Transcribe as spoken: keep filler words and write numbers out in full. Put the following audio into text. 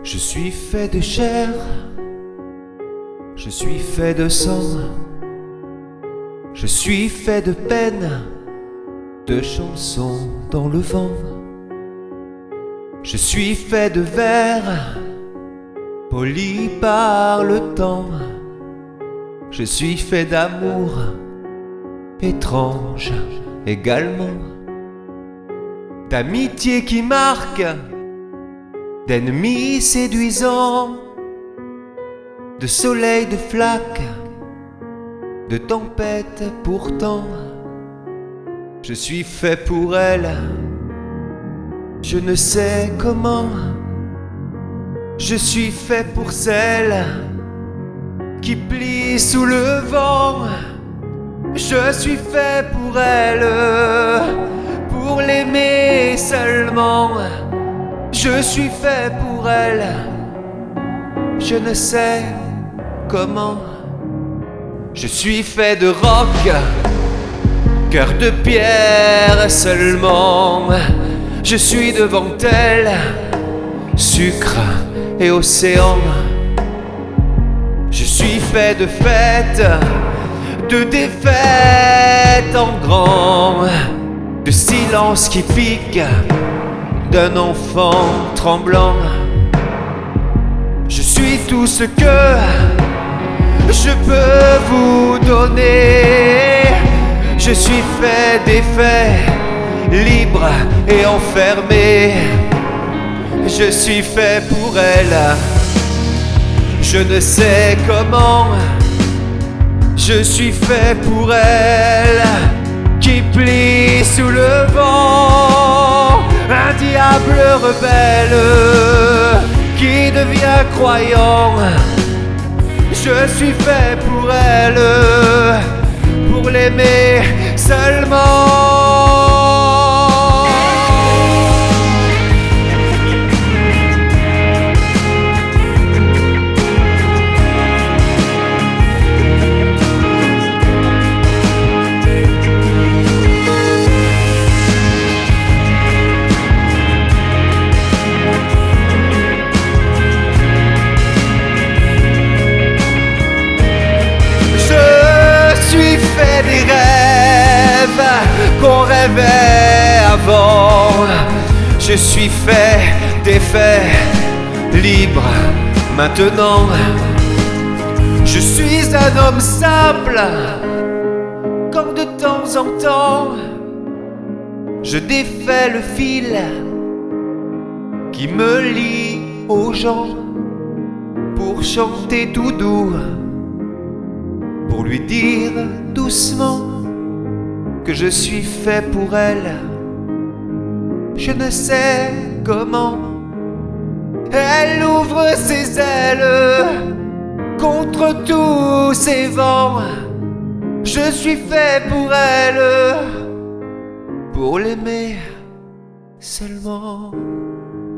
Je suis fait de chair, je suis fait de sang, je suis fait de peine, de chansons dans le vent. Je suis fait de verre, poli par le temps. Je suis fait d'amour, étrange également, d'amitié qui marque, d'ennemis séduisants, de soleil, de flaques, de tempêtes pourtant. Je suis fait pour elle, je ne sais comment. Je suis fait pour celle qui plie sous le vent. Je suis fait pour elle, pour l'aimer seulement. Je suis fait pour elle, je ne sais comment. Je suis fait de roc, cœur de pierre seulement. Je suis devant elle, sucre et océan. Je suis fait de fêtes, de défaites en grand, de silence qui pique, d'un enfant tremblant. Je suis tout ce que je peux vous donner. Je suis fait d'effets, libre et enfermé. Je suis fait pour elle, je ne sais comment. Je suis fait pour elle, qui plie sous le vent. Un diable rebelle, qui devient croyant. Je suis fait pour elle, pour l'aimer seulement. Je suis fait des rêves qu'on rêvait avant. Je suis fait des faits, libre maintenant. Je suis un homme simple, comme de temps en temps je défais le fil qui me lie aux gens, pour chanter tout doux, pour lui dire doucement que je suis fait pour elle. Je ne sais comment. Elle ouvre ses ailes contre tous ces vents. Je suis fait pour elle, pour l'aimer seulement.